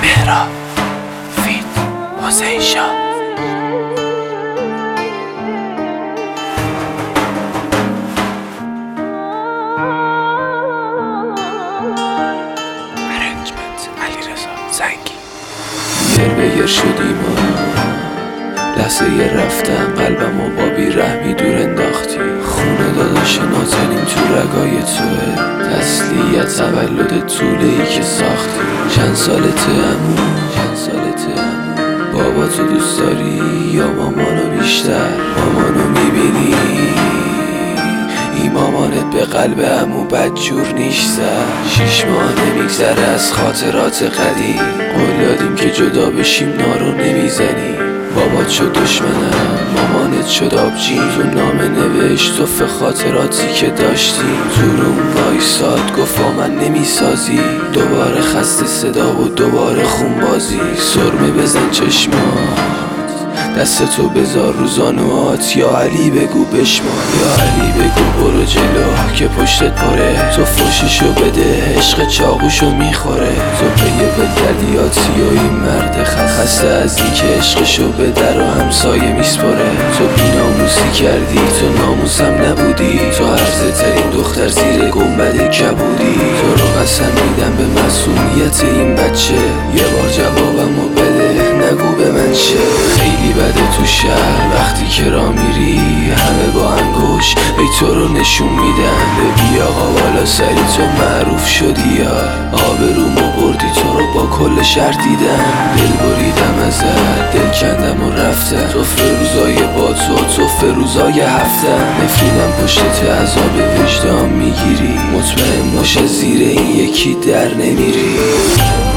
مهراب فیت حسین شاه. یر شدیم لحظه رفتم قلبمو با بیرحمی دور انداختی. خونه داداش نازنین تو رگای توه، تسلیت تولد طوله ای که ساختی. چند سالته عمو، چند سالته عمو؟ بابا تو دوست داری یا مامانو بیشتر؟ مامانو میبینی این مامانت به قلب عمو بدجور نیست. 6 ماه نمیگذره از خاطرات قدیم، قول دادیم که جدا بشیم نارو نمیزنی. بابات شد دشمنم، مامانت شد آبجین. تو نامه نوشت توف خاطراتی که داشتیم. تو روم وایساد گفت با من نمیسازی. دوباره خسته صدا و دوباره خونبازی. سرمه بزن چشمات، دستتو بذار رو زانوات. یا علی بگو بشمان، یا علی بگو برو جلو که پشتت پره. تو فوششو بده عشق چاقوشو میخوره. تو پیه بدردیاتی و این مرد خسته از این که عشقشو به در و همسایه میسپره. تو بیناموسی کردی، تو ناموسم نبودی. تو عرضه ترین دختر زیر گنبد کبودی. تو رو قسم میدم به معصومیت این بچه، یه بار جوابمو بده نگو به من چه. خیلی بده تو شهر وقتی که راه میری، همه با انگوش ای تو رو نشون میدن. ببی آقا بالا سری تو معروف شدی، یا آبرومو بردی. تو رو با کل شهر دیدم، دل بریدم ازت، دل کندم و رفتم. تو فروزای با تو فروزای هفتم. نفریدم پشتت عذاب وجدان میگیری، مطمئن باشه زیر این یکی در نمیری.